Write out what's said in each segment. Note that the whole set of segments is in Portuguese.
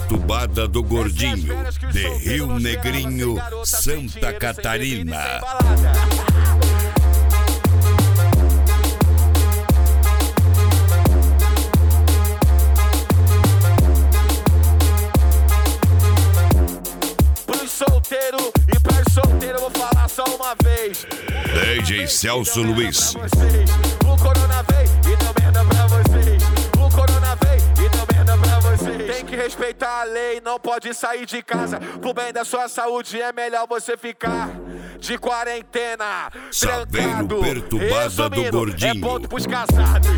perturbada do Gordinho, de Rio Negrinho, Santa Catarina. Pros solteiros e pras solteiras eu vou falar só uma vez. DJ Celso Luiz. O corona veio e deu merda pra vocês. O corona veio e deu merda pra vocês. Tem que respeitar a lei, não pode sair de casa. Pro bem da sua saúde é melhor você ficar de quarentena. Saveiro trancado. perturbada do Gordinho. É ponto pros casados.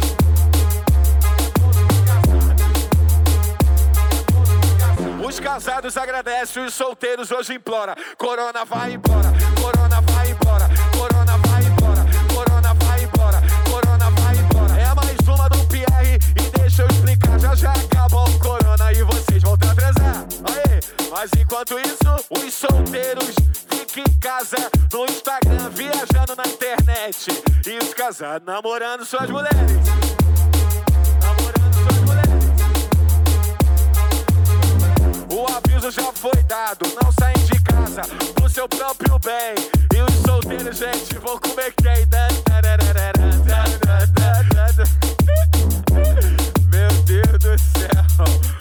Os casados agradecem, os solteiros hoje implora. Corona vai embora, corona vai embora, corona vai embora, corona vai embora, corona vai embora. É mais uma do Pierre e deixa eu explicar. Já acabou o corona e vocês vão transar. Aê, mas enquanto isso, os solteiros ficam em casa no Instagram, viajando na internet. E os casados namorando suas mulheres. O aviso já foi dado, não saem de casa pro seu próprio bem. E os solteiros, gente, vão comer quem? Meu Deus do céu.